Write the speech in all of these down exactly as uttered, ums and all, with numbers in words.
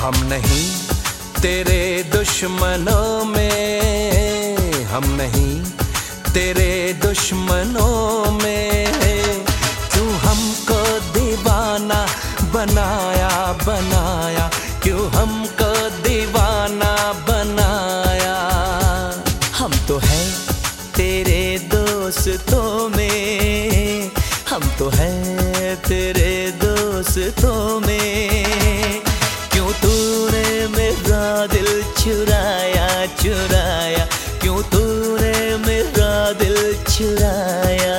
हम नहीं तेरे दुश्मनों में, हम नहीं तेरे दुश्मनों में। क्यों हमको दीवाना बनाया बनाया, क्यों हमको दीवाना बनाया। हम तो हैं तेरे दोस्तों में, हम तो हैं तेरे दोस्तों में। क्यों तूने मेरा दिल चुराया चुराया, क्यों तूने मेरा दिल चुराया।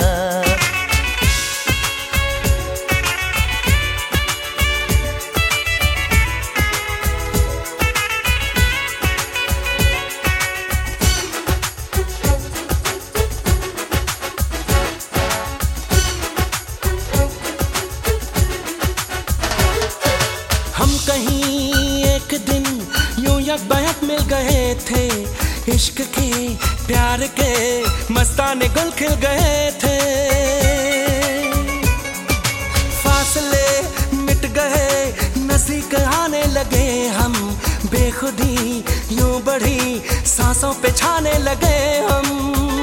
हम कहीं एक दिन यूं यकबयक मिल गए थे, इश्क के प्यार के मस्ताने गुल खिल गए थे। फासले मिट गए, नज़दीक आने लगे हम, बेखुदी यूं बढ़ी सांसों पे छाने लगे हम।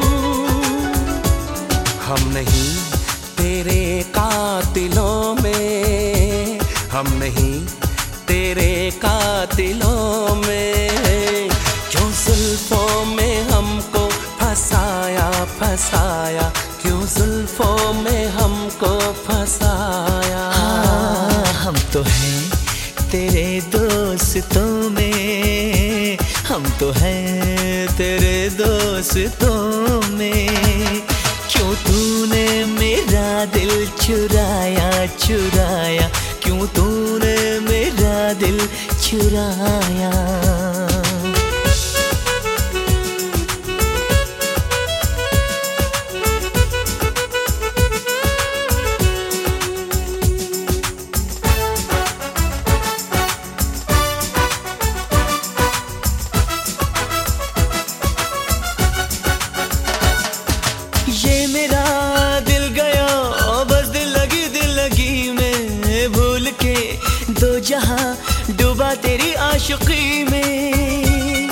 हम नहीं तेरे कातिलों में, हम नहीं तेरे कातिलों में। क्यों जुल्फों में हमको फंसाया फंसाया, क्यों जुल्फों में हमको फंसाया। हाँ, हम तो हैं तेरे दोस्तों में, हम तो हैं तेरे दोस्तों में। क्यों तूने मेरा दिल चुराया चुराया, क्यों तूने मेरा दिल चुराया। ये मेरा दिल गया बस दिल लगी दिल लगी में, भूल के दो जहां डूबा तेरी आशिकी में।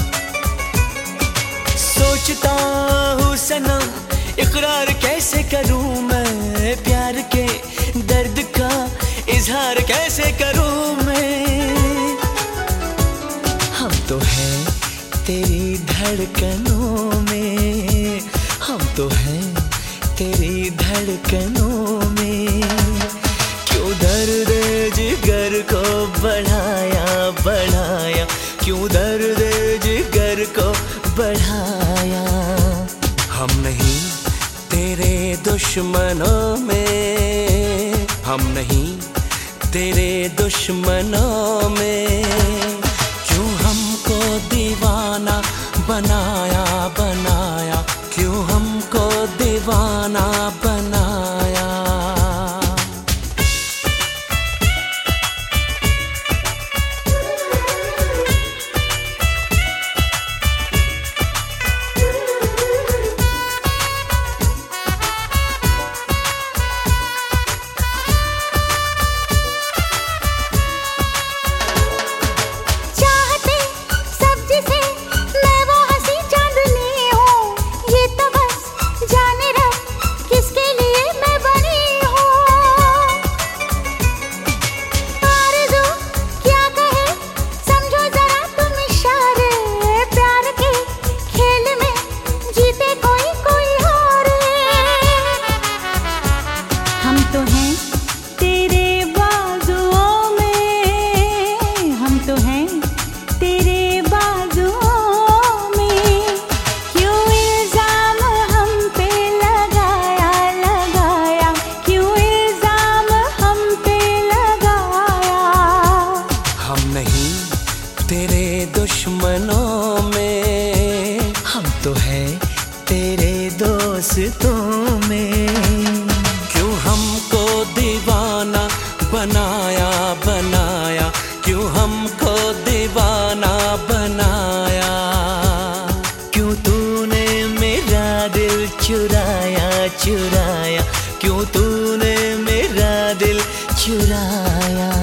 सोचता हूँ सनम इकरार कैसे करूँ मैं, प्यार के दर्द का इजहार कैसे करूँ मैं। हम तो हैं तेरी धड़कनों में, हम तो हैं तेरी धड़कनों में। क्यों दर्द जिगर को बढ़ाया बढ़ाया, क्यों दर्द जिगर को बढ़ाया। हम नहीं तेरे दुश्मनों में, हम नहीं तेरे दुश्मनों में। क्यों हमको दीवाना बनाया बनाया, क्यों हमको दीवाना बनाया। तेरे दुश्मनों में, हम तो हैं तेरे दोस्तों में। क्यों हमको दीवाना बनाया बनाया, क्यों हमको दीवाना बनाया। क्यों तूने मेरा दिल चुराया चुराया, क्यों तूने मेरा दिल चुराया।